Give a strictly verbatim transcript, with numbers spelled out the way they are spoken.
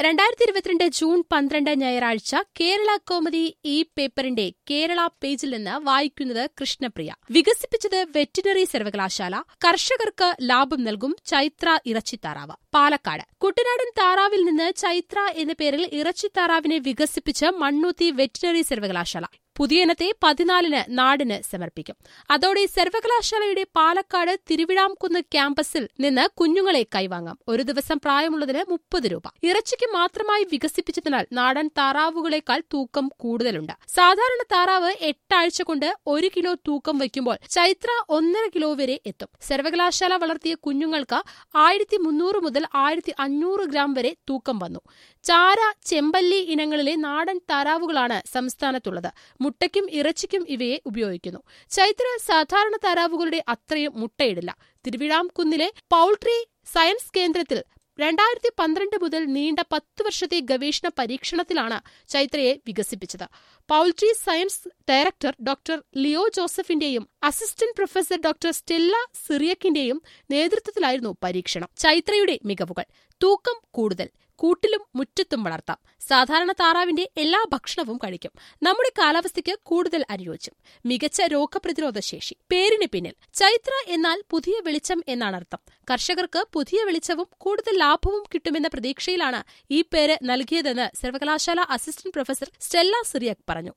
രണ്ടായിരത്തി ഇരുപത്തിരണ്ട് ജൂൺ പന്ത്രണ്ട് ഞായറാഴ്ച കേരള കൗമുദി ഈ പേപ്പറിന്റെ കേരള പേജിൽ നിന്ന് വായിക്കുന്നത് കൃഷ്ണപ്രിയ. വികസിപ്പിച്ചത് വെറ്റിനറി സർവകലാശാല, കർഷകർക്ക് ലാഭം നൽകും ചൈത്ര ഇറച്ചിത്താറാവ്. പാലക്കാട് കുട്ടനാടൻ താറാവിൽ നിന്ന് ചൈത്ര എന്ന പേരിൽ ഇറച്ചിത്താറാവിനെ വികസിപ്പിച്ച് മണ്ണുത്തി വെറ്റിനറി സർവകലാശാല പുതിയ ഇനത്തെ പതിനാലിന് നാടിന് സമർപ്പിക്കും. അതോടെ സർവകലാശാലയുടെ പാലക്കാട് തിരുവിഴാംകുന്ന് ക്യാമ്പസിൽ നിന്ന് കുഞ്ഞുങ്ങളെ കൈവാങ്ങാം. ഒരു ദിവസം പ്രായമുള്ളതിന് മുപ്പത് രൂപ. ഇറച്ചിക്ക് മാത്രമായി വികസിപ്പിച്ചതിനാൽ നാടൻ താറാവുകളേക്കാൾ തൂക്കം കൂടുതലുണ്ട്. സാധാരണ താറാവ് എട്ടാഴ്ച കൊണ്ട് ഒരു കിലോ തൂക്കം വയ്ക്കുമ്പോൾ ചൈത്ര ഒന്നര കിലോ വരെ എത്തും. സർവകലാശാല വളർത്തിയ കുഞ്ഞുങ്ങൾക്ക് ആയിരത്തി മുന്നൂറ് മുതൽ ആയിരത്തി അഞ്ഞൂറ് ഗ്രാം വരെ തൂക്കം വന്നു. ചാര, ചെമ്പല്ലി ഇനങ്ങളിലെ നാടൻ താറാവുകളാണ് സംസ്ഥാനത്തുള്ളത്. മുട്ടയ്ക്കും ഇറച്ചിക്കും ഇവയെ ഉപയോഗിക്കുന്നു. ചൈത്ര സാധാരണ താറാവുകളുടെ അത്രയും മുട്ടയിടില്ല. തിരുവിഴാംകുന്നിലെ പൌൾട്രി സയൻസ് കേന്ദ്രത്തിൽ രണ്ടായിരത്തി പന്ത്രണ്ട് മുതൽ നീണ്ട പത്തു വർഷത്തെ ഗവേഷണ പരീക്ഷണത്തിലാണ് ചൈത്രയെ വികസിപ്പിച്ചത്. Poultry science director doctor Leo ജോസഫിന്റെയും അസിസ്റ്റന്റ് പ്രൊഫസർ ഡോക്ടർ സ്റ്റെല്ല സിറിയക്കിന്റെയും നേതൃത്വത്തിലായിരുന്നു പരീക്ഷണം. ചൈത്രയുടെ മികവുകൾ: തൂക്കം കൂടുതൽ, കൂട്ടിലും മുറ്റത്തും വളർത്താം, സാധാരണ താറാവിന്റെ എല്ലാ ഭക്ഷണവും കഴിക്കും, നമ്മുടെ കാലാവസ്ഥയ്ക്ക് കൂടുതൽ അനുയോജ്യം, മികച്ച രോഗപ്രതിരോധ ശേഷി. പേരിന് പിന്നിൽ ചൈത്ര എന്നാൽ പുതിയ വെളിച്ചം എന്നാണ് അർത്ഥം. കർഷകർക്ക് പുതിയ വെളിച്ചവും കൂടുതൽ ലാഭവും കിട്ടുമെന്ന പ്രതീക്ഷയിലാണ് ഈ പേര് നൽകിയതെന്ന് സർവകലാശാല അസിസ്റ്റന്റ് പ്രൊഫസർ സ്റ്റെല്ല സിറിയക് പറഞ്ഞു.